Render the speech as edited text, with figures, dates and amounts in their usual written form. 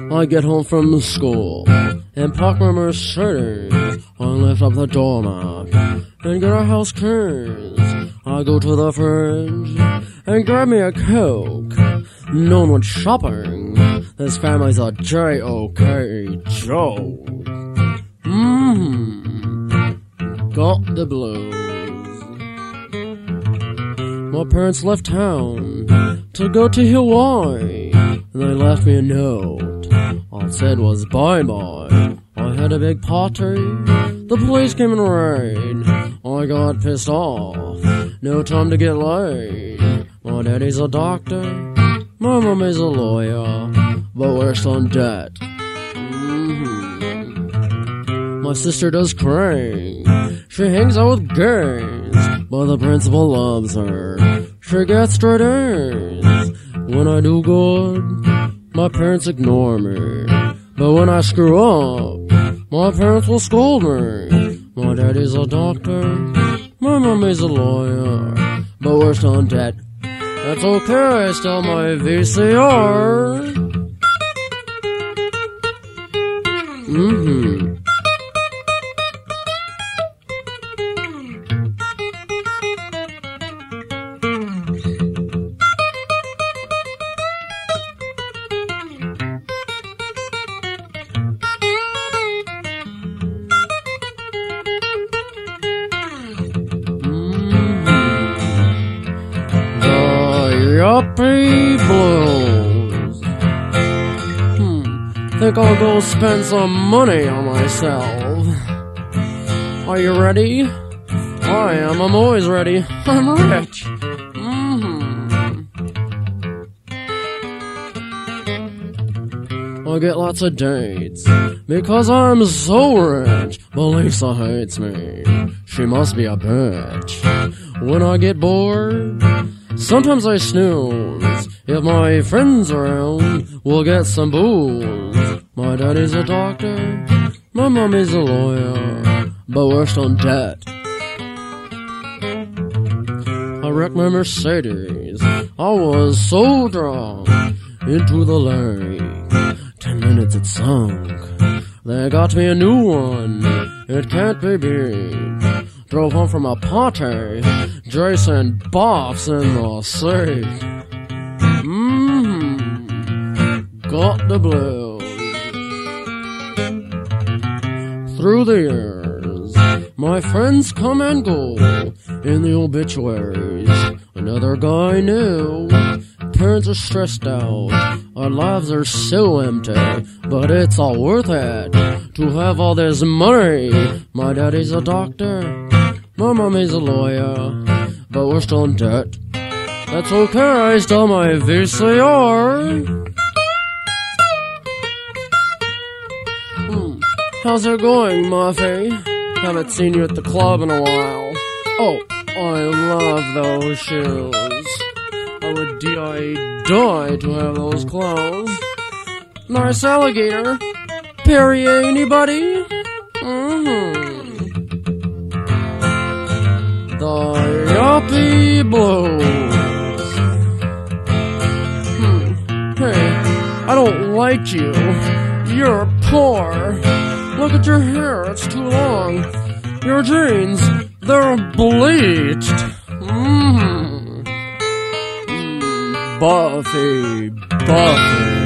I get home from school and park my Mercedes. I lift up the doorknob and get a house keys. I go to the fridge and grab me a Coke. No one shopping. This family's a J-O-K joke. Got the blues. My parents left town to go to Hawaii, and they left me a note. All it said was bye-bye. I had a big party. The police came and raid. I got pissed off. No time to get laid. My daddy's a doctor. My mommy's a lawyer. But we're still in debt. My sister does crane. She hangs out with gays, but the principal loves her. She gets straight A's. When I do good, my parents ignore me. But when I screw up, my parents will scold me. My daddy's a doctor, my mommy's a lawyer, but we're still in debt. That's okay, still my VCR. Yuppie blues. Think I'll go spend some money on myself. Are you ready? I am. I'm always ready. I'm rich. I get lots of dates because I'm so rich. But Lisa hates me. She must be a bitch. When I get bored, sometimes I snooze. If my friends around, we'll get some booze. My daddy's a doctor, my mommy's a lawyer, but we're still in debt. I wrecked my Mercedes. I was so drunk into the lake. 10 minutes it sunk. They got me a new one. It can't be beat. Drove home from a party. Jason boffs in the sea. Got the blues. Through the years, my friends come and go in the obituaries. Another guy new. Parents are stressed out. Our lives are so empty, but it's all worth it to have all this money. My daddy's a doctor, my mommy's a lawyer, but we're still in debt. That's okay, I still my VCR. How's it going, Muffy? Haven't seen you at the club in a while. Oh, I love those shoes. I would die to have those clothes. Nice alligator. Perrier, anybody? The Yuppie Blues. Hey, I don't like you. You're poor. Look at your hair, it's too long. Your jeans, they're bleached. Buffy.